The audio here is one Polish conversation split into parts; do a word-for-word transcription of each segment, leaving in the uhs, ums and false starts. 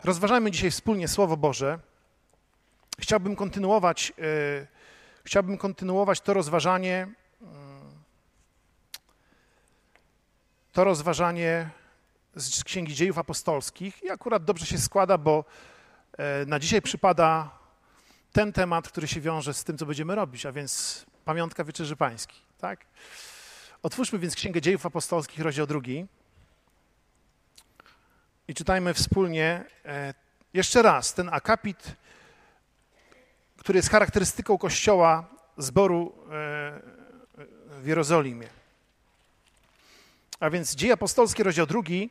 Rozważajmy dzisiaj wspólnie Słowo Boże. Chciałbym kontynuować, yy, chciałbym kontynuować to rozważanie, yy, to rozważanie z Księgi Dziejów Apostolskich i akurat dobrze się składa, bo yy, na dzisiaj przypada ten temat, który się wiąże z tym, co będziemy robić, a więc pamiątka Wieczerzy Pańskiej, tak? Otwórzmy więc Księgę Dziejów Apostolskich, rozdział drugi. I czytajmy wspólnie e, jeszcze raz ten akapit, który jest charakterystyką Kościoła zboru e, w Jerozolimie. A więc Dzieje Apostolskie, rozdział drugi,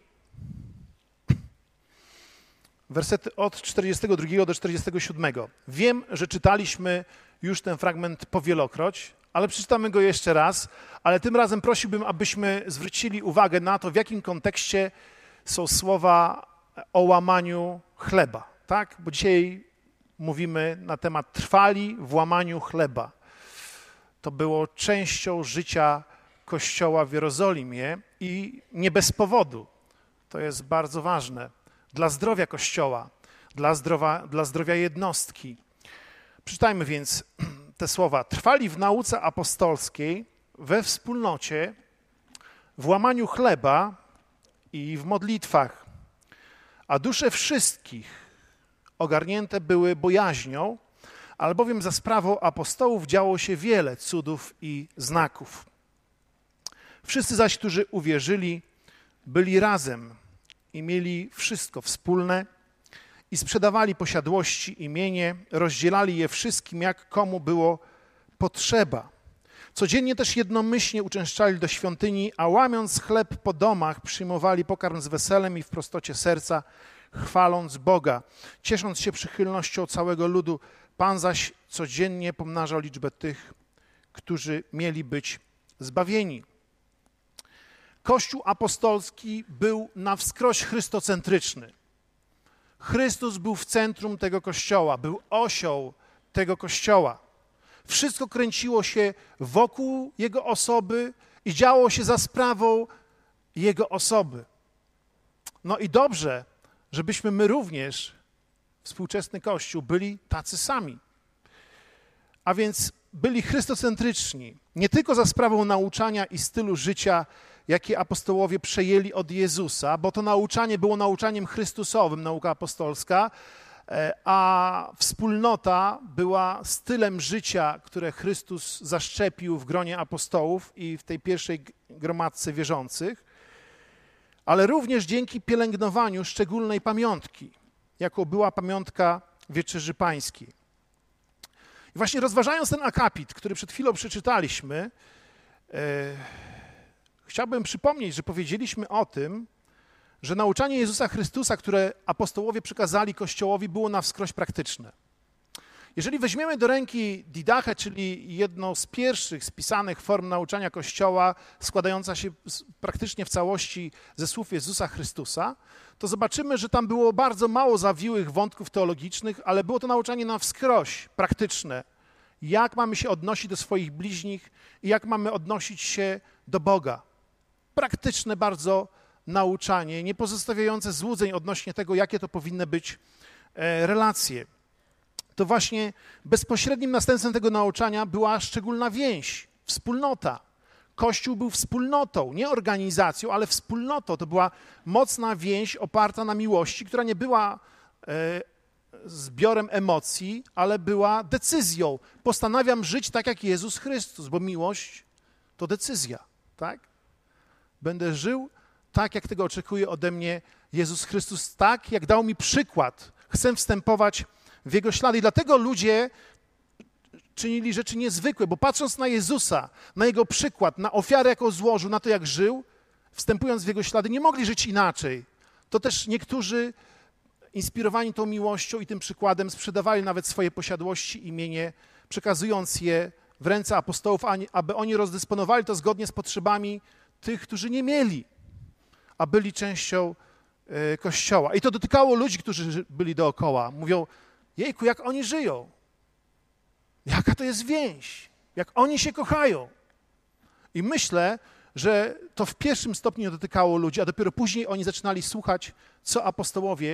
wersety od czterdziestego drugiego do czterdziestego siódmego. Wiem, że czytaliśmy już ten fragment powielokroć, ale przeczytamy go jeszcze raz, ale tym razem prosiłbym, abyśmy zwrócili uwagę na to, w jakim kontekście są słowa o łamaniu chleba, tak? Bo dzisiaj mówimy na temat trwali w łamaniu chleba. To było częścią życia Kościoła w Jerozolimie i nie bez powodu. To jest bardzo ważne dla zdrowia Kościoła, dla zdrowia, dla zdrowia jednostki. Przeczytajmy więc te słowa. Trwali w nauce apostolskiej, we wspólnocie, w łamaniu chleba i w modlitwach, a dusze wszystkich ogarnięte były bojaźnią, albowiem za sprawą apostołów działo się wiele cudów i znaków. Wszyscy zaś, którzy uwierzyli, byli razem i mieli wszystko wspólne i sprzedawali posiadłości i mienie, rozdzielali je wszystkim, jak komu było potrzeba. Codziennie też jednomyślnie uczęszczali do świątyni, a łamiąc chleb po domach, przyjmowali pokarm z weselem i w prostocie serca, chwaląc Boga, ciesząc się przychylnością całego ludu. Pan zaś codziennie pomnażał liczbę tych, którzy mieli być zbawieni. Kościół apostolski był na wskroś chrystocentryczny. Chrystus był w centrum tego Kościoła, był osią tego Kościoła. Wszystko kręciło się wokół Jego osoby i działo się za sprawą Jego osoby. No i dobrze, żebyśmy my również, współczesny Kościół, byli tacy sami. A więc byli chrystocentryczni, nie tylko za sprawą nauczania i stylu życia, jakie apostołowie przejęli od Jezusa, bo to nauczanie było nauczaniem chrystusowym, nauka apostolska, a wspólnota była stylem życia, które Chrystus zaszczepił w gronie apostołów i w tej pierwszej gromadce wierzących, ale również dzięki pielęgnowaniu szczególnej pamiątki, jaką była pamiątka Wieczerzy Pańskiej. I właśnie rozważając ten akapit, który przed chwilą przeczytaliśmy, e, chciałbym przypomnieć, że powiedzieliśmy o tym, że nauczanie Jezusa Chrystusa, które apostołowie przekazali Kościołowi, było na wskroś praktyczne. Jeżeli weźmiemy do ręki Didachę, czyli jedną z pierwszych spisanych form nauczania Kościoła, składająca się praktycznie w całości ze słów Jezusa Chrystusa, to zobaczymy, że tam było bardzo mało zawiłych wątków teologicznych, ale było to nauczanie na wskroś praktyczne. Jak mamy się odnosić do swoich bliźnich i jak mamy odnosić się do Boga. Praktyczne bardzo nauczanie, nie pozostawiające złudzeń odnośnie tego, jakie to powinny być relacje. To właśnie bezpośrednim następstwem tego nauczania była szczególna więź, wspólnota. Kościół był wspólnotą, nie organizacją, ale wspólnotą. To była mocna więź oparta na miłości, która nie była e, zbiorem emocji, ale była decyzją. Postanawiam żyć tak jak Jezus Chrystus, bo miłość to decyzja, tak? Będę żył tak, jak tego oczekuje ode mnie Jezus Chrystus, tak, jak dał mi przykład. Chcę wstępować w Jego ślady. I dlatego ludzie czynili rzeczy niezwykłe, bo patrząc na Jezusa, na Jego przykład, na ofiarę, jaką złożył, na to, jak żył, wstępując w Jego ślady, nie mogli żyć inaczej. To też niektórzy, inspirowani tą miłością i tym przykładem, sprzedawali nawet swoje posiadłości i mienie, przekazując je w ręce apostołów, aby oni rozdysponowali to zgodnie z potrzebami tych, którzy nie mieli, a byli częścią Kościoła. I to dotykało ludzi, którzy byli dookoła. Mówią, jejku, jak oni żyją, jaka to jest więź, jak oni się kochają. I myślę, że to w pierwszym stopniu dotykało ludzi, a dopiero później oni zaczynali słuchać, co apostołowie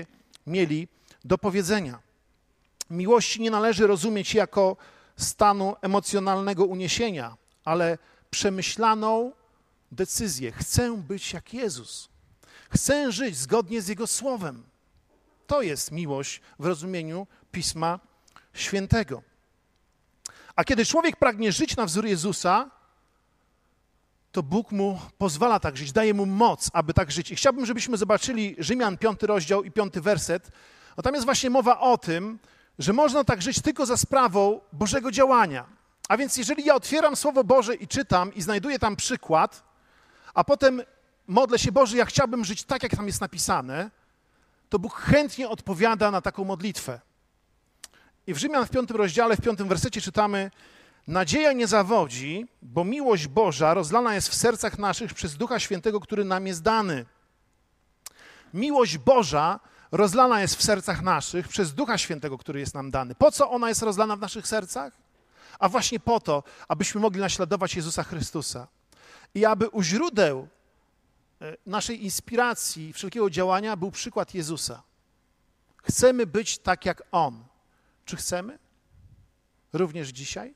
mieli do powiedzenia. Miłości nie należy rozumieć jako stanu emocjonalnego uniesienia, ale przemyślaną decyzję. Chcę być jak Jezus. Chcę żyć zgodnie z Jego Słowem. To jest miłość w rozumieniu Pisma Świętego. A kiedy człowiek pragnie żyć na wzór Jezusa, to Bóg mu pozwala tak żyć, daje mu moc, aby tak żyć. I chciałbym, żebyśmy zobaczyli Rzymian, piąty rozdział i piąty werset. No tam jest właśnie mowa o tym, że można tak żyć tylko za sprawą Bożego działania. A więc jeżeli ja otwieram Słowo Boże i czytam i znajduję tam przykład, a potem modlę się, Boże, ja chciałbym żyć tak, jak tam jest napisane, to Bóg chętnie odpowiada na taką modlitwę. I w Rzymian w piątym rozdziale, w piątym wersecie czytamy: nadzieja nie zawodzi, bo miłość Boża rozlana jest w sercach naszych przez Ducha Świętego, który nam jest dany. Miłość Boża rozlana jest w sercach naszych przez Ducha Świętego, który jest nam dany. Po co ona jest rozlana w naszych sercach? A właśnie po to, abyśmy mogli naśladować Jezusa Chrystusa. I aby u źródeł naszej inspiracji, wszelkiego działania był przykład Jezusa. Chcemy być tak jak On. Czy chcemy? Również dzisiaj?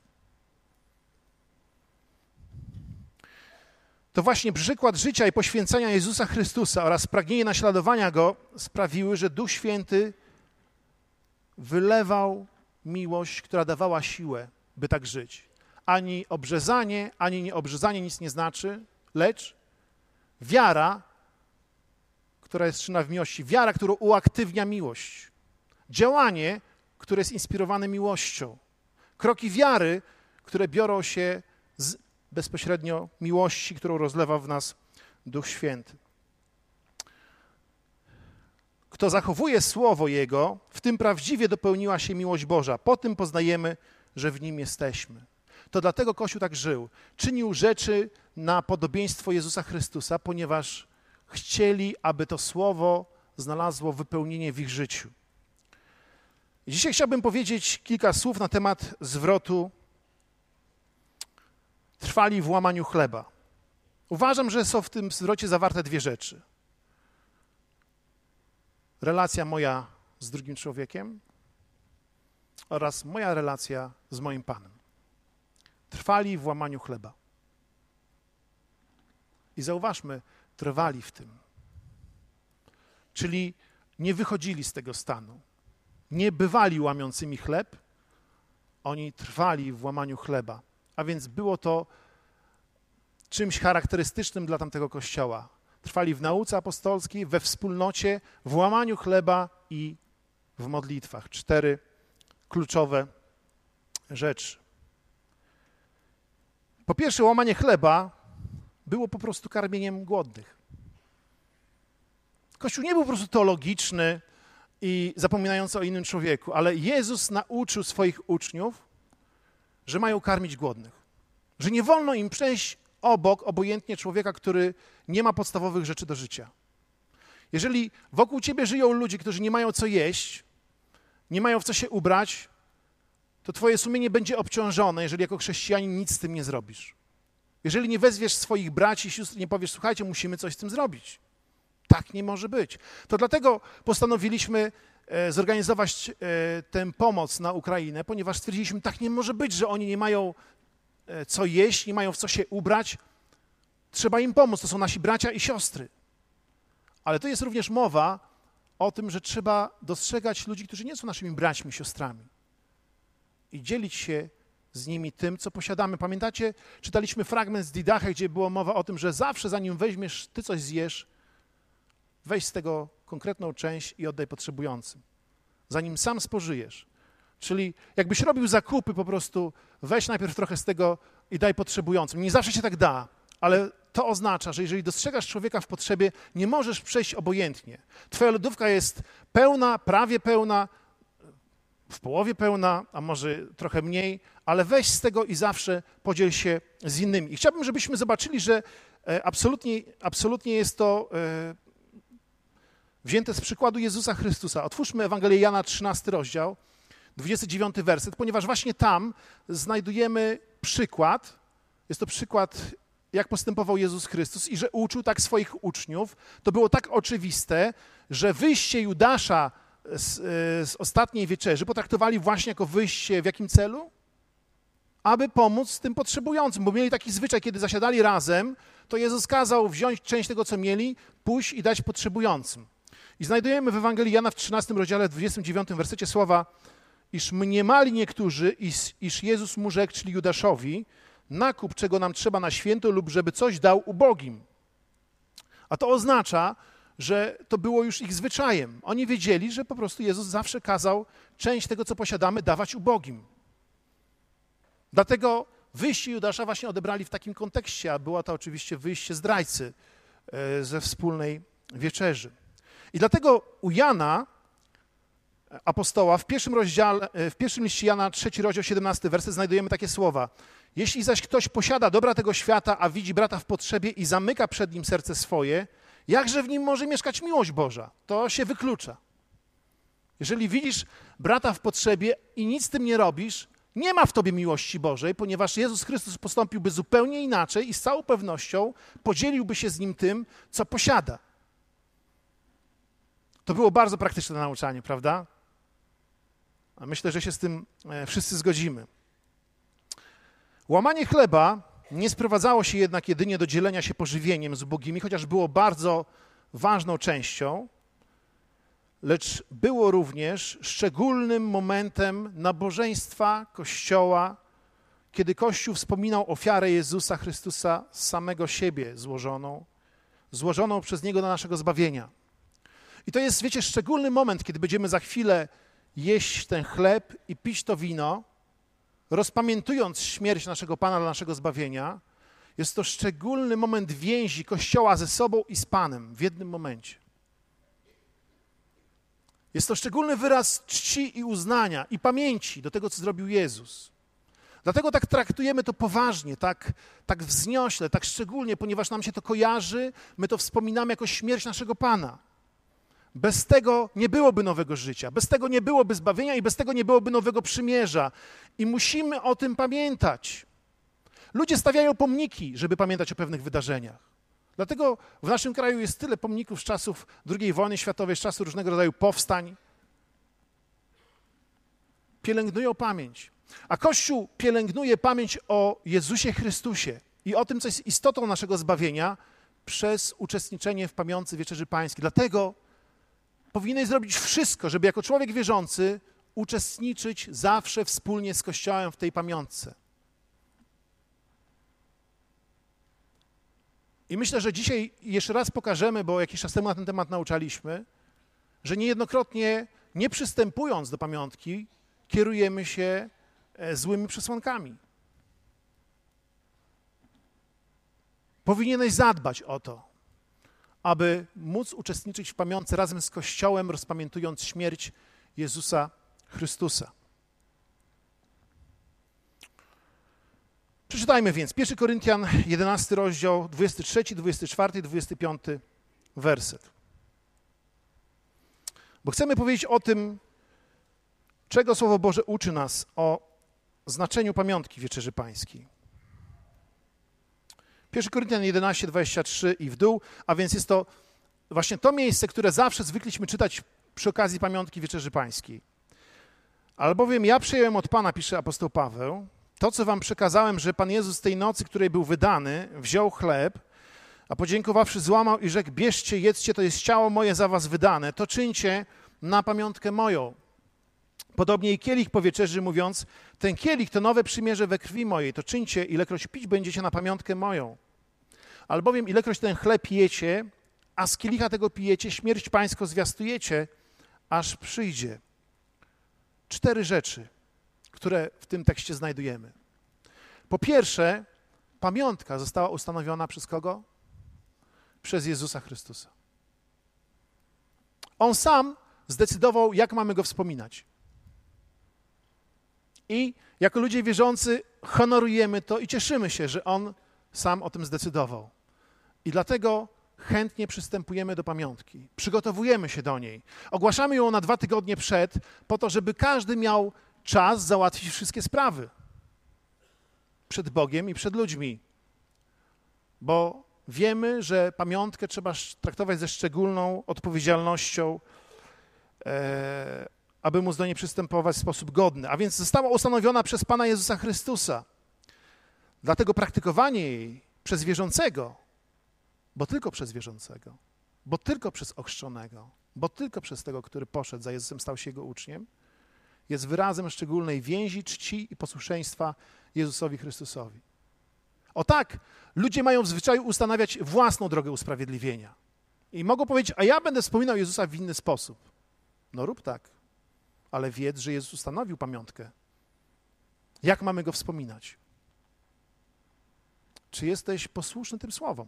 To właśnie przykład życia i poświęcenia Jezusa Chrystusa oraz pragnienie naśladowania Go sprawiły, że Duch Święty wylewał miłość, która dawała siłę, by tak żyć. Ani obrzezanie, ani nieobrzezanie nic nie znaczy, lecz wiara, która jest czynna w miłości, wiara, która uaktywnia miłość. Działanie, które jest inspirowane miłością. Kroki wiary, które biorą się z bezpośrednio miłości, którą rozlewa w nas Duch Święty. Kto zachowuje Słowo Jego, w tym prawdziwie dopełniła się miłość Boża. Po tym poznajemy, że w Nim jesteśmy. To dlatego Kościół tak żył. Czynił rzeczy na podobieństwo Jezusa Chrystusa, ponieważ chcieli, aby to Słowo znalazło wypełnienie w ich życiu. Dzisiaj chciałbym powiedzieć kilka słów na temat zwrotu trwali w łamaniu chleba. Uważam, że są w tym zwrocie zawarte dwie rzeczy. Relacja moja z drugim człowiekiem oraz moja relacja z moim Panem. Trwali w łamaniu chleba. I zauważmy, trwali w tym. Czyli nie wychodzili z tego stanu. Nie bywali łamiącymi chleb, oni trwali w łamaniu chleba. A więc było to czymś charakterystycznym dla tamtego Kościoła. Trwali w nauce apostolskiej, we wspólnocie, w łamaniu chleba i w modlitwach. Cztery kluczowe rzeczy. Po pierwsze, łamanie chleba było po prostu karmieniem głodnych. Kościół nie był po prostu teologiczny i zapominający o innym człowieku, ale Jezus nauczył swoich uczniów, że mają karmić głodnych. Że nie wolno im przejść obok obojętnie człowieka, który nie ma podstawowych rzeczy do życia. Jeżeli wokół ciebie żyją ludzie, którzy nie mają co jeść, nie mają w co się ubrać, to twoje sumienie będzie obciążone, jeżeli jako chrześcijanin nic z tym nie zrobisz. Jeżeli nie wezwiesz swoich braci i sióstr, nie powiesz, słuchajcie, musimy coś z tym zrobić. Tak nie może być. To dlatego postanowiliśmy zorganizować tę pomoc na Ukrainę, ponieważ stwierdziliśmy, tak nie może być, że oni nie mają co jeść, nie mają w co się ubrać. Trzeba im pomóc, to są nasi bracia i siostry. Ale to jest również mowa o tym, że trzeba dostrzegać ludzi, którzy nie są naszymi braćmi i siostrami i dzielić się z nimi tym, co posiadamy. Pamiętacie, czytaliśmy fragment z Didache, gdzie było mowa o tym, że zawsze zanim weźmiesz, ty coś zjesz, weź z tego konkretną część i oddaj potrzebującym. Zanim sam spożyjesz. Czyli jakbyś robił zakupy, po prostu weź najpierw trochę z tego i daj potrzebującym. Nie zawsze się tak da, ale to oznacza, że jeżeli dostrzegasz człowieka w potrzebie, nie możesz przejść obojętnie. Twoja lodówka jest pełna, prawie pełna, w połowie pełna, a może trochę mniej, ale weź z tego i zawsze podziel się z innymi. I chciałbym, żebyśmy zobaczyli, że absolutnie, absolutnie jest to wzięte z przykładu Jezusa Chrystusa. Otwórzmy Ewangelię Jana, trzynasty rozdział, dwudziesty dziewiąty werset, ponieważ właśnie tam znajdujemy przykład, jest to przykład, jak postępował Jezus Chrystus i że uczył tak swoich uczniów. To było tak oczywiste, że wyjście Judasza z, z ostatniej wieczerzy potraktowali właśnie jako wyjście w jakim celu? Aby pomóc tym potrzebującym, bo mieli taki zwyczaj, kiedy zasiadali razem, to Jezus kazał wziąć część tego, co mieli, pójść i dać potrzebującym. I znajdujemy w Ewangelii Jana w trzynastym rozdziale, w dwudziestym dziewiątym wersecie słowa, iż mniemali niektórzy, iż, iż Jezus mu rzekł, czyli Judaszowi, nakup, czego nam trzeba na święto lub żeby coś dał ubogim. A to oznacza, że to było już ich zwyczajem. Oni wiedzieli, że po prostu Jezus zawsze kazał część tego, co posiadamy, dawać ubogim. Dlatego wyjście Judasza właśnie odebrali w takim kontekście, a było to oczywiście wyjście zdrajcy ze wspólnej wieczerzy. I dlatego u Jana, apostoła, w pierwszym rozdziale, w pierwszym liście Jana, trzeci rozdział, siedemnasty werset, znajdujemy takie słowa. Jeśli zaś ktoś posiada dobra tego świata, a widzi brata w potrzebie i zamyka przed nim serce swoje, jakże w nim może mieszkać miłość Boża? To się wyklucza. Jeżeli widzisz brata w potrzebie i nic z tym nie robisz, nie ma w tobie miłości Bożej, ponieważ Jezus Chrystus postąpiłby zupełnie inaczej i z całą pewnością podzieliłby się z nim tym, co posiada. To było bardzo praktyczne nauczanie, prawda? A myślę, że się z tym wszyscy zgodzimy. Łamanie chleba nie sprowadzało się jednak jedynie do dzielenia się pożywieniem z ubogimi, chociaż było bardzo ważną częścią, lecz było również szczególnym momentem nabożeństwa Kościoła, kiedy Kościół wspominał ofiarę Jezusa Chrystusa z samego siebie złożoną, złożoną przez Niego do naszego zbawienia. I to jest, wiecie, szczególny moment, kiedy będziemy za chwilę jeść ten chleb i pić to wino, rozpamiętując śmierć naszego Pana dla naszego zbawienia. Jest to szczególny moment więzi Kościoła ze sobą i z Panem w jednym momencie. Jest to szczególny wyraz czci i uznania i pamięci do tego, co zrobił Jezus. Dlatego tak traktujemy to poważnie, tak, tak wzniośle, tak szczególnie, ponieważ nam się to kojarzy, my to wspominamy jako śmierć naszego Pana. Bez tego nie byłoby nowego życia, bez tego nie byłoby zbawienia i bez tego nie byłoby nowego przymierza. I musimy o tym pamiętać. Ludzie stawiają pomniki, żeby pamiętać o pewnych wydarzeniach. Dlatego w naszym kraju jest tyle pomników z czasów drugiej wojny światowej, z czasów różnego rodzaju powstań. Pielęgnują pamięć. A Kościół pielęgnuje pamięć o Jezusie Chrystusie i o tym, co jest istotą naszego zbawienia przez uczestniczenie w pamiątce Wieczerzy Pańskiej. Dlatego powinieneś zrobić wszystko, żeby jako człowiek wierzący uczestniczyć zawsze wspólnie z Kościołem w tej pamiątce. I myślę, że dzisiaj jeszcze raz pokażemy, bo jakiś czas temu na ten temat nauczaliśmy, że niejednokrotnie nie przystępując do pamiątki, kierujemy się złymi przesłankami. Powinieneś zadbać o to, aby móc uczestniczyć w pamiątce razem z Kościołem, rozpamiętując śmierć Jezusa Chrystusa. Przeczytajmy więc pierwszy Koryntian, jedenasty rozdział, dwudziesty trzeci, dwudziesty czwarty i dwudziesty piąty werset. Bo chcemy powiedzieć o tym, czego Słowo Boże uczy nas o znaczeniu pamiątki Wieczerzy Pańskiej. pierwszy Koryntian jedenaście, dwadzieścia trzy i w dół, a więc jest to właśnie to miejsce, które zawsze zwykliśmy czytać przy okazji pamiątki Wieczerzy Pańskiej. Albowiem ja przyjąłem od Pana, pisze apostoł Paweł, to, co wam przekazałem, że Pan Jezus tej nocy, której był wydany, wziął chleb, a podziękowawszy złamał i rzekł, bierzcie, jedzcie, to jest ciało moje za was wydane, to czyńcie na pamiątkę moją. Podobnie i kielich po wieczerzy, mówiąc, ten kielich to nowe przymierze we krwi mojej, to czyńcie, ilekroć pić będziecie na pamiątkę moją. Albowiem ilekroć ten chleb pijecie, a z kielicha tego pijecie, śmierć pańską zwiastujecie, aż przyjdzie. Cztery rzeczy, które w tym tekście znajdujemy. Po pierwsze, pamiątka została ustanowiona przez kogo? Przez Jezusa Chrystusa. On sam zdecydował, jak mamy Go wspominać. I jako ludzie wierzący honorujemy to i cieszymy się, że On sam o tym zdecydował. I dlatego chętnie przystępujemy do pamiątki. Przygotowujemy się do niej. Ogłaszamy ją na dwa tygodnie przed, po to, żeby każdy miał czas załatwić wszystkie sprawy. Przed Bogiem i przed ludźmi. Bo wiemy, że pamiątkę trzeba traktować ze szczególną odpowiedzialnością e, aby móc do niej przystępować w sposób godny. A więc została ustanowiona przez Pana Jezusa Chrystusa. Dlatego praktykowanie jej przez wierzącego, bo tylko przez wierzącego, bo tylko przez ochrzczonego, bo tylko przez tego, który poszedł za Jezusem, stał się Jego uczniem, jest wyrazem szczególnej więzi, czci i posłuszeństwa Jezusowi Chrystusowi. O tak, ludzie mają w zwyczaju ustanawiać własną drogę usprawiedliwienia. I mogą powiedzieć, a ja będę wspominał Jezusa w inny sposób. No rób tak, ale wiedz, że Jezus ustanowił pamiątkę. Jak mamy Go wspominać? Czy jesteś posłuszny tym słowom?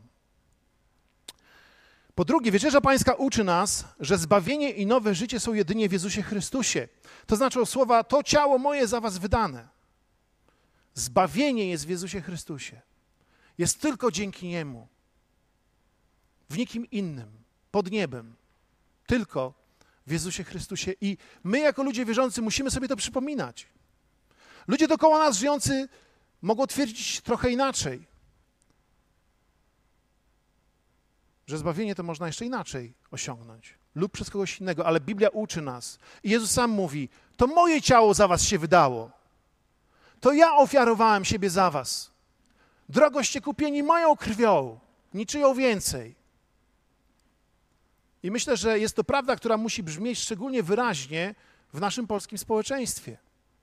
Po drugie, Wieczerza Pańska uczy nas, że zbawienie i nowe życie są jedynie w Jezusie Chrystusie. To znaczy słowa, to ciało moje za was wydane. Zbawienie jest w Jezusie Chrystusie. Jest tylko dzięki Niemu. W nikim innym, pod niebem. Tylko w Jezusie Chrystusie. I my jako ludzie wierzący musimy sobie to przypominać. Ludzie dookoła nas żyjący mogą twierdzić trochę inaczej. Że zbawienie to można jeszcze inaczej osiągnąć lub przez kogoś innego, ale Biblia uczy nas. I Jezus sam mówi, to moje ciało za was się wydało. To ja ofiarowałem siebie za was. Drogoście kupieni moją krwią, niczyją więcej. I myślę, że jest to prawda, która musi brzmieć szczególnie wyraźnie w naszym polskim społeczeństwie.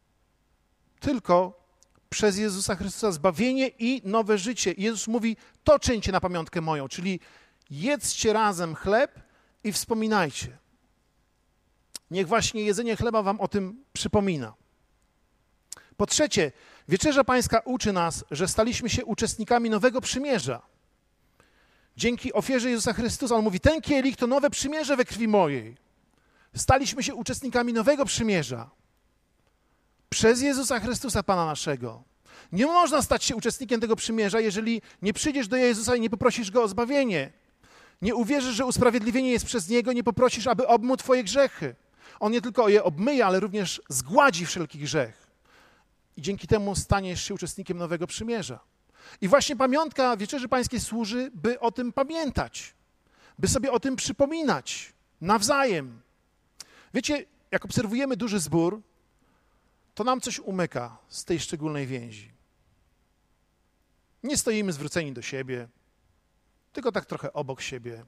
Tylko przez Jezusa Chrystusa zbawienie i nowe życie. I Jezus mówi, to czyńcie na pamiątkę moją, czyli jedzcie razem chleb i wspominajcie. Niech właśnie jedzenie chleba wam o tym przypomina. Po trzecie, Wieczerza Pańska uczy nas, że staliśmy się uczestnikami nowego przymierza. Dzięki ofierze Jezusa Chrystusa, On mówi, ten kielich to nowe przymierze we krwi mojej. Staliśmy się uczestnikami nowego przymierza. Przez Jezusa Chrystusa, Pana naszego. Nie można stać się uczestnikiem tego przymierza, jeżeli nie przyjdziesz do Jezusa i nie poprosisz Go o zbawienie. Nie uwierzysz, że usprawiedliwienie jest przez Niego, nie poprosisz, aby obmył twoje grzechy. On nie tylko je obmyje, ale również zgładzi wszelki grzech. I dzięki temu staniesz się uczestnikiem nowego przymierza. I właśnie pamiątka Wieczerzy Pańskiej służy, by o tym pamiętać, by sobie o tym przypominać nawzajem. Wiecie, jak obserwujemy duży zbór, to nam coś umyka z tej szczególnej więzi. Nie stoimy zwróceni do siebie, tylko tak trochę obok siebie.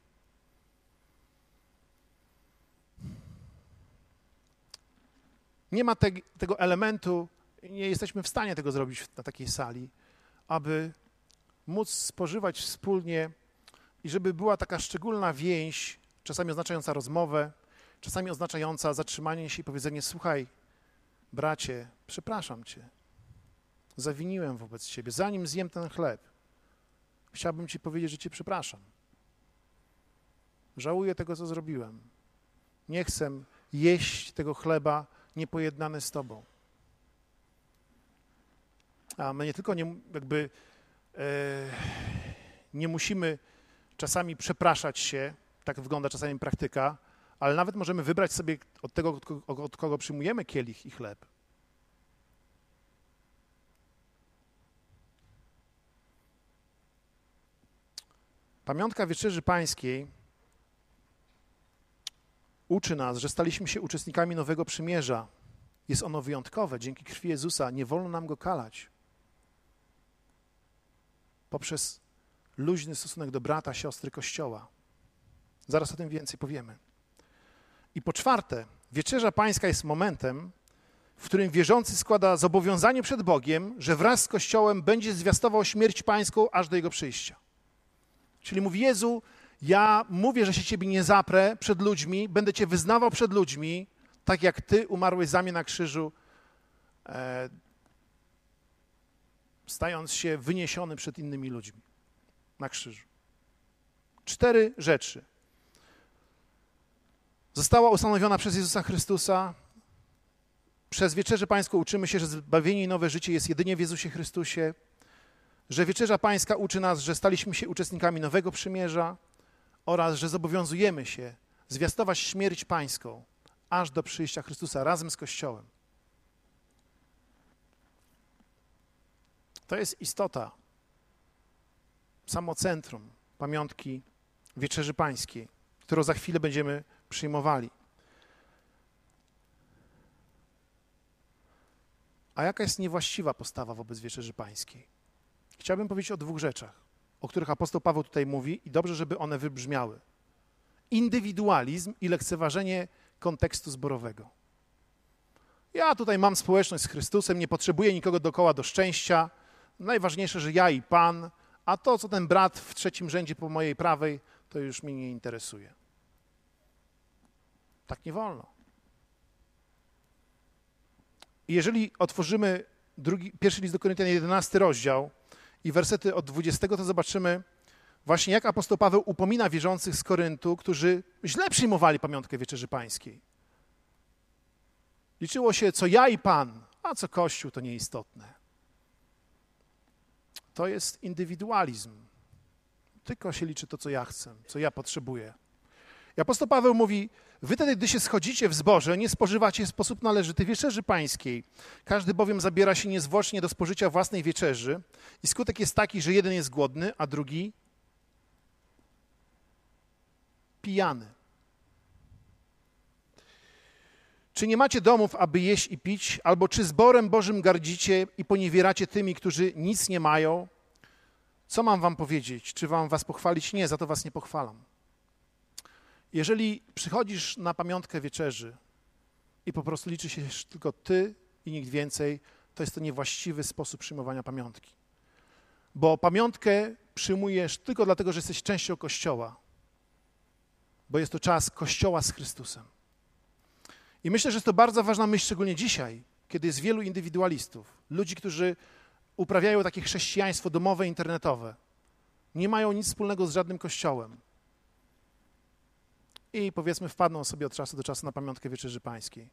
Nie ma te, tego elementu, nie jesteśmy w stanie tego zrobić na takiej sali, aby móc spożywać wspólnie i żeby była taka szczególna więź, czasami oznaczająca rozmowę, czasami oznaczająca zatrzymanie się i powiedzenie, słuchaj, bracie, przepraszam cię, zawiniłem wobec ciebie, zanim zjem ten chleb, chciałbym ci powiedzieć, że cię przepraszam. Żałuję tego, co zrobiłem. Nie chcę jeść tego chleba niepojednany z tobą. A my nie tylko nie, jakby, e, nie musimy czasami przepraszać się, tak wygląda czasami praktyka, ale nawet możemy wybrać sobie od tego, od, od kogo przyjmujemy kielich i chleb. Pamiątka Wieczerzy Pańskiej uczy nas, że staliśmy się uczestnikami nowego przymierza. Jest ono wyjątkowe. Dzięki krwi Jezusa nie wolno nam go kalać. Poprzez luźny stosunek do brata, siostry, Kościoła. Zaraz o tym więcej powiemy. I po czwarte, Wieczerza Pańska jest momentem, w którym wierzący składa zobowiązanie przed Bogiem, że wraz z Kościołem będzie zwiastował śmierć Pańską aż do Jego przyjścia. Czyli mówi, Jezu, ja mówię, że się Ciebie nie zaprę przed ludźmi, będę Cię wyznawał przed ludźmi, tak jak Ty umarłeś za mnie na krzyżu, e, stając się wyniesiony przed innymi ludźmi na krzyżu. Cztery rzeczy. Została ustanowiona przez Jezusa Chrystusa. Przez Wieczerzę Pańską uczymy się, że zbawienie i nowe życie jest jedynie w Jezusie Chrystusie, że Wieczerza Pańska uczy nas, że staliśmy się uczestnikami nowego przymierza oraz, że zobowiązujemy się zwiastować śmierć Pańską aż do przyjścia Chrystusa razem z Kościołem. To jest istota, samo centrum pamiątki Wieczerzy Pańskiej, którą za chwilę będziemy przyjmowali. A jaka jest niewłaściwa postawa wobec Wieczerzy Pańskiej? Chciałbym powiedzieć o dwóch rzeczach, o których apostoł Paweł tutaj mówi i dobrze, żeby one wybrzmiały. Indywidualizm i lekceważenie kontekstu zborowego. Ja tutaj mam społeczność z Chrystusem, nie potrzebuję nikogo dookoła do szczęścia. Najważniejsze, że ja i Pan, a to, co ten brat w trzecim rzędzie po mojej prawej, to już mnie nie interesuje. Tak nie wolno. I jeżeli otworzymy drugi, pierwszy list do Koryntian, jedenasty rozdział i wersety od dwudziestego, to zobaczymy właśnie, jak apostoł Paweł upomina wierzących z Koryntu, którzy źle przyjmowali pamiątkę Wieczerzy Pańskiej. Liczyło się, co ja i Pan, a co Kościół, to nieistotne. To jest indywidualizm. Tylko się liczy to, co ja chcę, co ja potrzebuję. I apostoł Paweł mówi, wy wtedy, gdy się schodzicie w zborze, nie spożywacie w sposób należyty Wieczerzy Pańskiej. Każdy bowiem zabiera się niezwłocznie do spożycia własnej wieczerzy i skutek jest taki, że jeden jest głodny, a drugi pijany. Czy nie macie domów, aby jeść i pić, albo czy zborem Bożym gardzicie i poniewieracie tymi, którzy nic nie mają? Co mam wam powiedzieć? Czy wam was pochwalić? Nie, za to was nie pochwalam. Jeżeli przychodzisz na pamiątkę wieczerzy i po prostu liczy się tylko ty i nikt więcej, to jest to niewłaściwy sposób przyjmowania pamiątki. Bo pamiątkę przyjmujesz tylko dlatego, że jesteś częścią Kościoła, bo jest to czas Kościoła z Chrystusem. I myślę, że jest to bardzo ważna myśl, szczególnie dzisiaj, kiedy jest wielu indywidualistów, ludzi, którzy uprawiają takie chrześcijaństwo domowe, internetowe, nie mają nic wspólnego z żadnym kościołem i powiedzmy wpadną sobie od czasu do czasu na pamiątkę Wieczerzy Pańskiej.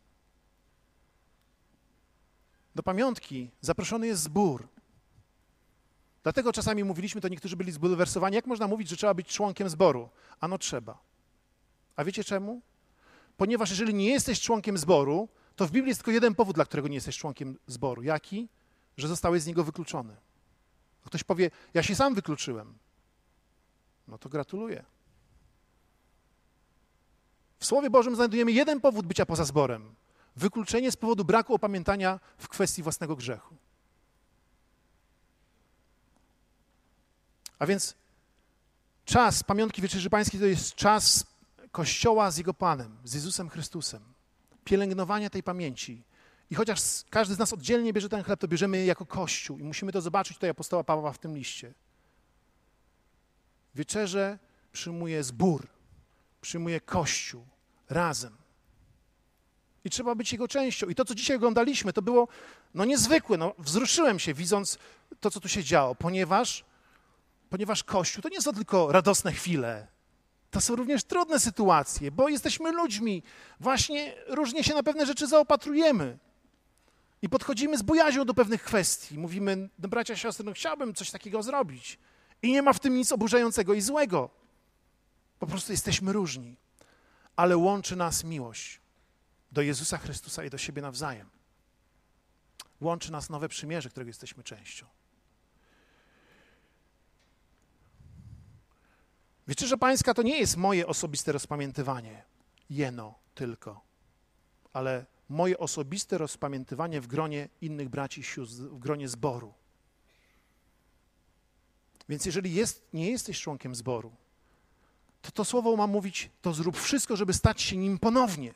Do pamiątki zaproszony jest zbór. Dlatego czasami mówiliśmy, to niektórzy byli zbulwersowani, jak można mówić, że trzeba być członkiem zboru? Ano trzeba. A wiecie czemu? Ponieważ jeżeli nie jesteś członkiem zboru, to w Biblii jest tylko jeden powód, dla którego nie jesteś członkiem zboru. Jaki? Że zostałeś z niego wykluczony. Ktoś powie, ja się sam wykluczyłem. No to gratuluję. W Słowie Bożym znajdujemy jeden powód bycia poza zborem. Wykluczenie z powodu braku opamiętania w kwestii własnego grzechu. A więc czas pamiątki Wieczerzy Pańskiej to jest czas Kościoła z Jego Panem, z Jezusem Chrystusem. Pielęgnowanie tej pamięci. I chociaż każdy z nas oddzielnie bierze ten chleb, to bierzemy je jako Kościół i musimy to zobaczyć tutaj apostoła Pawła w tym liście. Wieczerze przyjmuje zbór, przyjmuje Kościół razem. I trzeba być jego częścią. I to, co dzisiaj oglądaliśmy, to było no niezwykłe. No, wzruszyłem się, widząc to, co tu się działo, ponieważ, ponieważ Kościół to nie są tylko radosne chwile. To są również trudne sytuacje, bo jesteśmy ludźmi. Właśnie różnie się na pewne rzeczy zaopatrujemy. I podchodzimy z bojaźnią do pewnych kwestii. Mówimy, no bracia, siostry, no chciałbym coś takiego zrobić. I nie ma w tym nic oburzającego i złego. Po prostu jesteśmy różni. Ale łączy nas miłość do Jezusa Chrystusa i do siebie nawzajem. Łączy nas nowe przymierze, którego jesteśmy częścią. Wieczerza Pańska to nie jest moje osobiste rozpamiętywanie, jeno tylko, ale moje osobiste rozpamiętywanie w gronie innych braci i sióstr, w gronie zboru. Więc jeżeli jest, nie jesteś członkiem zboru, to to słowo ma mówić, to zrób wszystko, żeby stać się nim ponownie.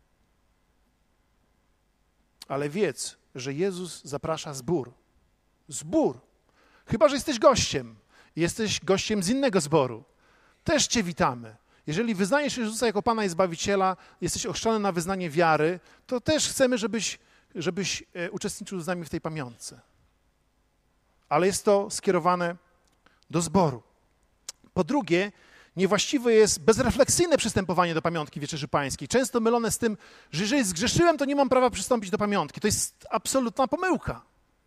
Ale wiedz, że Jezus zaprasza zbór. Zbór. Chyba że jesteś gościem. Jesteś gościem z innego zboru. Też cię witamy. Jeżeli wyznajesz Jezusa jako Pana i Zbawiciela, jesteś ochrzczony na wyznanie wiary, to też chcemy, żebyś, żebyś uczestniczył z nami w tej pamiątce. Ale jest to skierowane do zboru. Po drugie, niewłaściwe jest bezrefleksyjne przystępowanie do pamiątki Wieczerzy Pańskiej. Często mylone z tym, że jeżeli zgrzeszyłem, to nie mam prawa przystąpić do pamiątki. To jest absolutna pomyłka.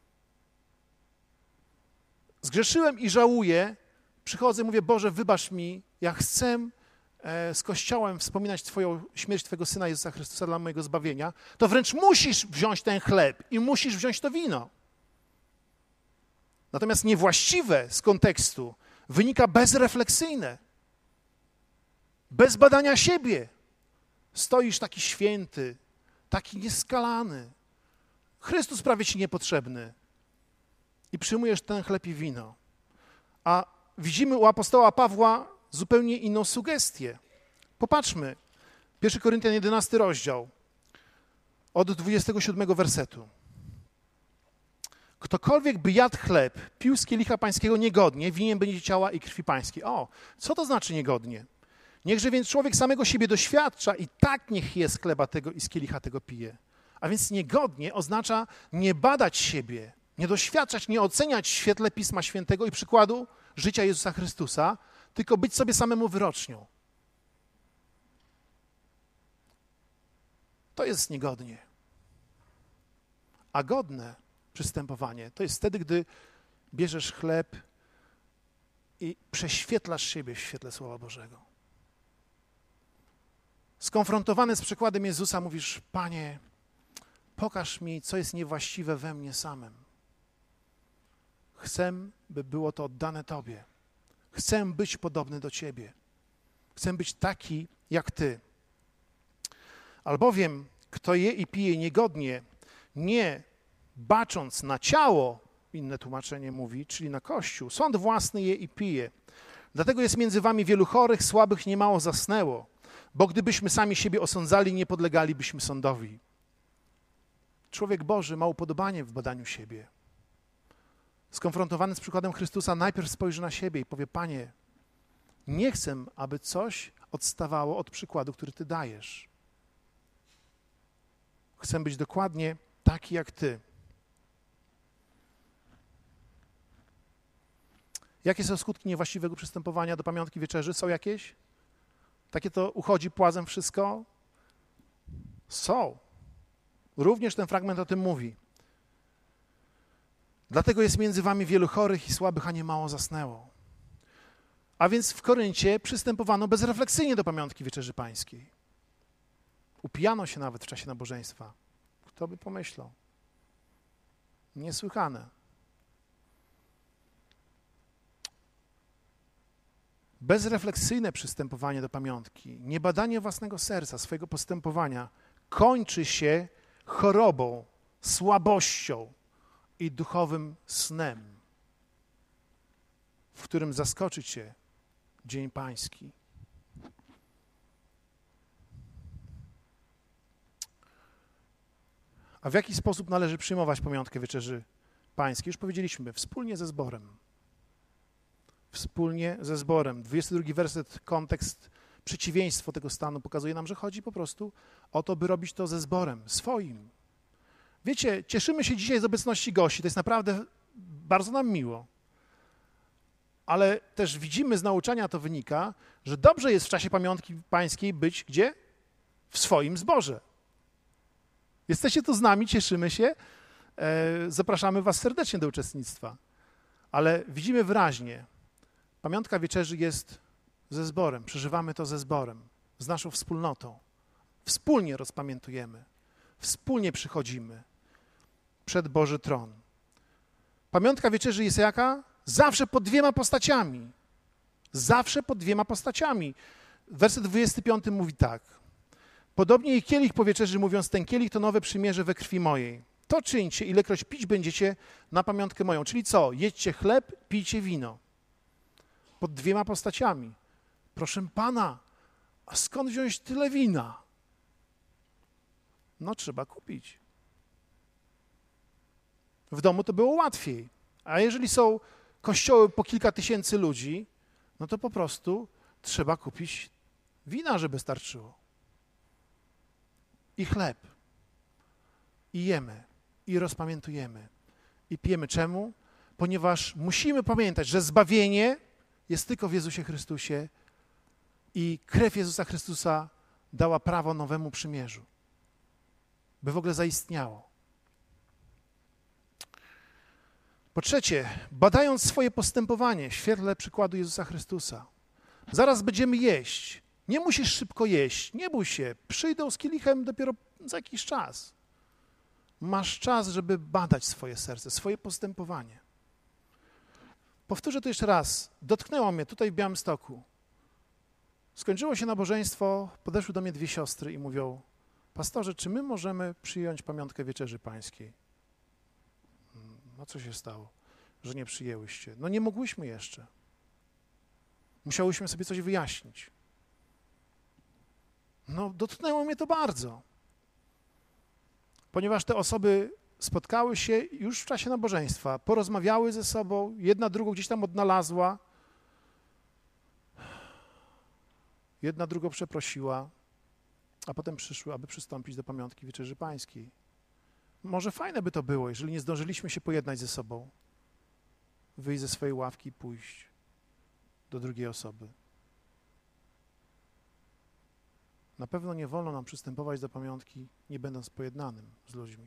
Zgrzeszyłem i żałuję, przychodzę, mówię, Boże, wybacz mi, ja chcę e, z Kościołem wspominać Twoją śmierć Twojego Syna Jezusa Chrystusa dla mojego zbawienia, to wręcz musisz wziąć ten chleb i musisz wziąć to wino. Natomiast niewłaściwe z kontekstu wynika bezrefleksyjne, bez badania siebie. Stoisz taki święty, taki nieskalany, Chrystus prawie ci niepotrzebny. I przyjmujesz ten chleb i wino. A widzimy u apostoła Pawła zupełnie inną sugestię. Popatrzmy. pierwszy Koryntian jedenasty rozdział, od dwudziestego siódmego wersetu. Ktokolwiek by jadł chleb, pił z kielicha pańskiego niegodnie, winien będzie ciała i krwi pańskiej. O, co to znaczy niegodnie? Niechże więc człowiek samego siebie doświadcza i tak niech je z chleba tego i z kielicha tego pije. A więc niegodnie oznacza nie badać siebie, nie doświadczać, nie oceniać w świetle Pisma Świętego i przykładu życia Jezusa Chrystusa, tylko być sobie samemu wyrocznią. To jest niegodnie. A godne przystępowanie to jest wtedy, gdy bierzesz chleb i prześwietlasz siebie w świetle Słowa Bożego. Skonfrontowany z przykładem Jezusa mówisz: Panie, pokaż mi, co jest niewłaściwe we mnie samym. Chcę, by było to oddane Tobie. Chcę być podobny do Ciebie. Chcę być taki jak Ty. Albowiem, kto je i pije niegodnie, nie bacząc na ciało, inne tłumaczenie mówi, czyli na Kościół, sąd własny je i pije. Dlatego jest między wami wielu chorych, słabych, niemało zasnęło, bo gdybyśmy sami siebie osądzali, nie podlegalibyśmy sądowi. Człowiek Boży ma upodobanie w badaniu siebie. Skonfrontowany z przykładem Chrystusa najpierw spojrzy na siebie i powie: Panie, nie chcę, aby coś odstawało od przykładu, który Ty dajesz. Chcę być dokładnie taki jak Ty. Jakie są skutki niewłaściwego przystępowania do pamiątki wieczerzy? Są jakieś? Takie to uchodzi płazem wszystko? Są. Również ten fragment o tym mówi. Dlatego jest między wami wielu chorych i słabych, a nie mało zasnęło. A więc w Koryncie przystępowano bezrefleksyjnie do pamiątki wieczerzy pańskiej. Upijano się nawet w czasie nabożeństwa. Kto by pomyślał? Niesłychane. Bezrefleksyjne przystępowanie do pamiątki, niebadanie własnego serca, swojego postępowania kończy się chorobą, słabością i duchowym snem, w którym zaskoczy cię Dzień Pański. A w jaki sposób należy przyjmować pamiątkę wieczerzy pańskiej? Już powiedzieliśmy, wspólnie ze zborem. Wspólnie ze zborem. dwudziesty drugi werset, kontekst, przeciwieństwo tego stanu pokazuje nam, że chodzi po prostu o to, by robić to ze zborem, swoim. Wiecie, cieszymy się dzisiaj z obecności gości, to jest naprawdę bardzo nam miło. Ale też widzimy, z nauczania to wynika, że dobrze jest w czasie pamiątki pańskiej być gdzie? W swoim zborze. Jesteście tu z nami, cieszymy się, zapraszamy was serdecznie do uczestnictwa. Ale widzimy wyraźnie, pamiątka wieczerzy jest ze zborem, przeżywamy to ze zborem, z naszą wspólnotą. Wspólnie rozpamiętujemy, wspólnie przychodzimy przed Boży Tron. Pamiątka wieczerzy jest jaka? Zawsze pod dwiema postaciami. Zawsze pod dwiema postaciami. Werset dwudziesty piąty mówi tak. Podobnie i kielich po wieczerzy, mówiąc, ten kielich to nowe przymierze we krwi mojej. To czyńcie, ilekroć pić będziecie na pamiątkę moją. Czyli co? Jedźcie chleb, pijcie wino. Pod dwiema postaciami. Proszę Pana, a skąd wziąć tyle wina? No trzeba kupić. W domu to było łatwiej. A jeżeli są kościoły po kilka tysięcy ludzi, no to po prostu trzeba kupić wina, żeby starczyło. I chleb. I jemy. I rozpamiętujemy. I pijemy. Czemu? Ponieważ musimy pamiętać, że zbawienie jest tylko w Jezusie Chrystusie i krew Jezusa Chrystusa dała prawo nowemu przymierzu, by w ogóle zaistniało. Po trzecie, badając swoje postępowanie w świetle przykładu Jezusa Chrystusa. Zaraz będziemy jeść. Nie musisz szybko jeść. Nie bój się. Przyjdą z kielichem dopiero za jakiś czas. Masz czas, żeby badać swoje serce, swoje postępowanie. Powtórzę to jeszcze raz. Dotknęło mnie tutaj w Białymstoku. Skończyło się nabożeństwo, podeszły do mnie dwie siostry i mówią: pastorze, czy my możemy przyjąć pamiątkę wieczerzy pańskiej? A co się stało, że nie przyjęłyście? No nie mogłyśmy jeszcze. Musiałyśmy sobie coś wyjaśnić. No dotknęło mnie to bardzo. Ponieważ te osoby spotkały się już w czasie nabożeństwa, porozmawiały ze sobą, jedna drugą gdzieś tam odnalazła, jedna drugą przeprosiła, a potem przyszły, aby przystąpić do pamiątki Wieczerzy Pańskiej. Może fajne by to było, jeżeli nie zdążyliśmy się pojednać ze sobą, wyjść ze swojej ławki i pójść do drugiej osoby. Na pewno nie wolno nam przystępować do pamiątki, nie będąc pojednanym z ludźmi.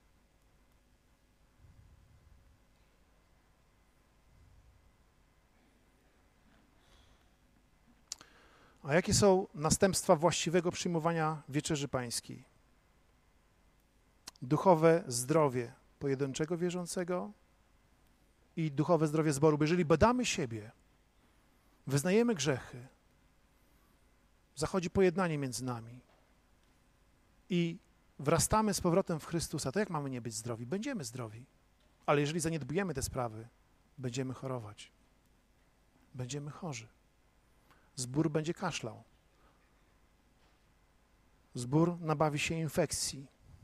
A jakie są następstwa właściwego przyjmowania Wieczerzy Pańskiej? Duchowe zdrowie pojedynczego wierzącego i duchowe zdrowie zboru. Bo jeżeli badamy siebie, wyznajemy grzechy, zachodzi pojednanie między nami i wrastamy z powrotem w Chrystusa, to jak mamy nie być zdrowi? Będziemy zdrowi. Ale jeżeli zaniedbujemy te sprawy, będziemy chorować. Będziemy chorzy. Zbór będzie kaszlał. Zbór nabawi się infekcji.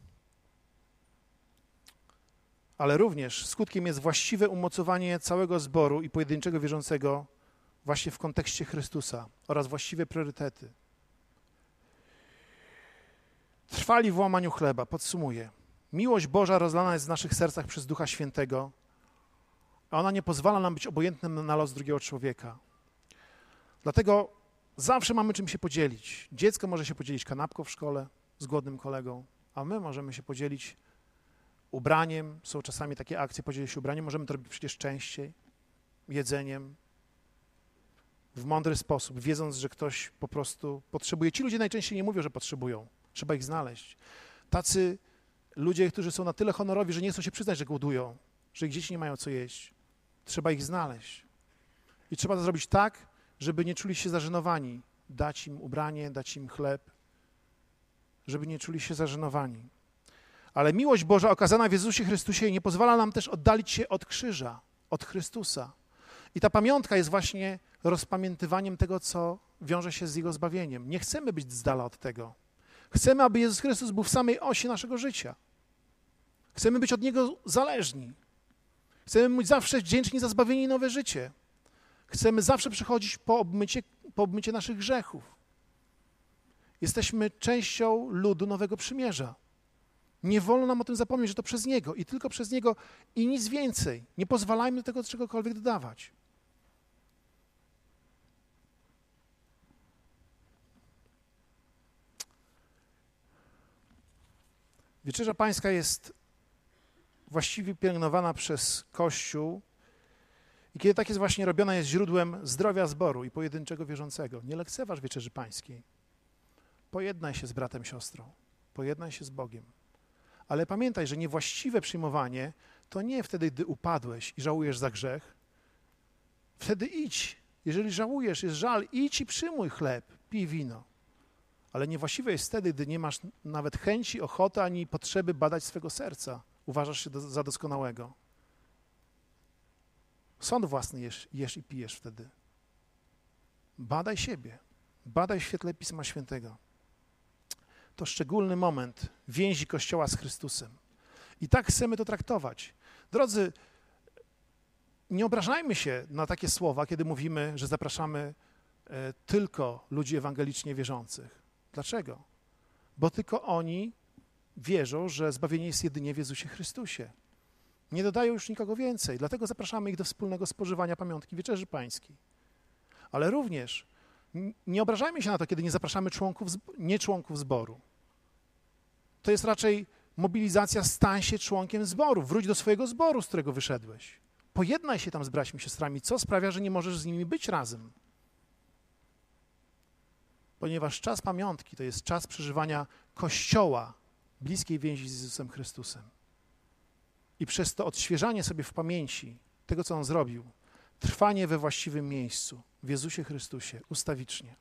Ale również skutkiem jest właściwe umocowanie całego zboru i pojedynczego wierzącego właśnie w kontekście Chrystusa oraz właściwe priorytety. Trwali w łamaniu chleba. Podsumuję. Miłość Boża rozlana jest w naszych sercach przez Ducha Świętego, a ona nie pozwala nam być obojętnym na los drugiego człowieka. Dlatego zawsze mamy czym się podzielić. Dziecko może się podzielić kanapką w szkole z głodnym kolegą, a my możemy się podzielić ubraniem. Są czasami takie akcje, podzielić się ubraniem. Możemy to robić przecież częściej. Jedzeniem. W mądry sposób, wiedząc, że ktoś po prostu potrzebuje. Ci ludzie najczęściej nie mówią, że potrzebują. Trzeba ich znaleźć. Tacy ludzie, którzy są na tyle honorowi, że nie chcą się przyznać, że głodują, że ich dzieci nie mają co jeść. Trzeba ich znaleźć. I trzeba to zrobić tak, żeby nie czuli się zażenowani. Dać im ubranie, dać im chleb, żeby nie czuli się zażenowani. Ale miłość Boża okazana w Jezusie Chrystusie nie pozwala nam też oddalić się od krzyża, od Chrystusa. I ta pamiątka jest właśnie rozpamiętywaniem tego, co wiąże się z Jego zbawieniem. Nie chcemy być z dala od tego. Chcemy, aby Jezus Chrystus był w samej osi naszego życia. Chcemy być od Niego zależni. Chcemy być zawsze wdzięczni za zbawienie i nowe życie. Chcemy zawsze przychodzić po obmycie, po obmycie naszych grzechów. Jesteśmy częścią ludu Nowego Przymierza. Nie wolno nam o tym zapomnieć, że to przez Niego i tylko przez Niego i nic więcej. Nie pozwalajmy do tego czegokolwiek dodawać. Wieczerza Pańska jest właściwie pielęgnowana przez Kościół i kiedy tak jest właśnie robiona, jest źródłem zdrowia zboru i pojedynczego wierzącego. Nie lekceważ Wieczerzy Pańskiej. Pojednaj się z bratem, siostrą. Pojednaj się z Bogiem. Ale pamiętaj, że niewłaściwe przyjmowanie to nie wtedy, gdy upadłeś i żałujesz za grzech. Wtedy idź. Jeżeli żałujesz, jest żal, idź i przyjmuj chleb, pij wino. Ale niewłaściwe jest wtedy, gdy nie masz nawet chęci, ochoty, ani potrzeby badać swego serca. Uważasz się do, za doskonałego. Sąd własny jesz, jesz i pijesz wtedy. Badaj siebie. Badaj w świetle Pisma Świętego. To szczególny moment więzi Kościoła z Chrystusem. I tak chcemy to traktować. Drodzy, nie obrażajmy się na takie słowa, kiedy mówimy, że zapraszamy e, tylko ludzi ewangelicznie wierzących. Dlaczego? Bo tylko oni wierzą, że zbawienie jest jedynie w Jezusie Chrystusie. Nie dodają już nikogo więcej, dlatego zapraszamy ich do wspólnego spożywania pamiątki Wieczerzy Pańskiej. Ale również nie obrażajmy się na to, kiedy nie zapraszamy członków, nie członków zboru. To jest raczej mobilizacja, stań się członkiem zboru, wróć do swojego zboru, z którego wyszedłeś. Pojednaj się tam z braćmi, siostrami, co sprawia, że nie możesz z nimi być razem. Ponieważ czas pamiątki to jest czas przeżywania Kościoła, bliskiej więzi z Jezusem Chrystusem. I przez to odświeżanie sobie w pamięci tego, co On zrobił, trwanie we właściwym miejscu, w Jezusie Chrystusie, ustawicznie.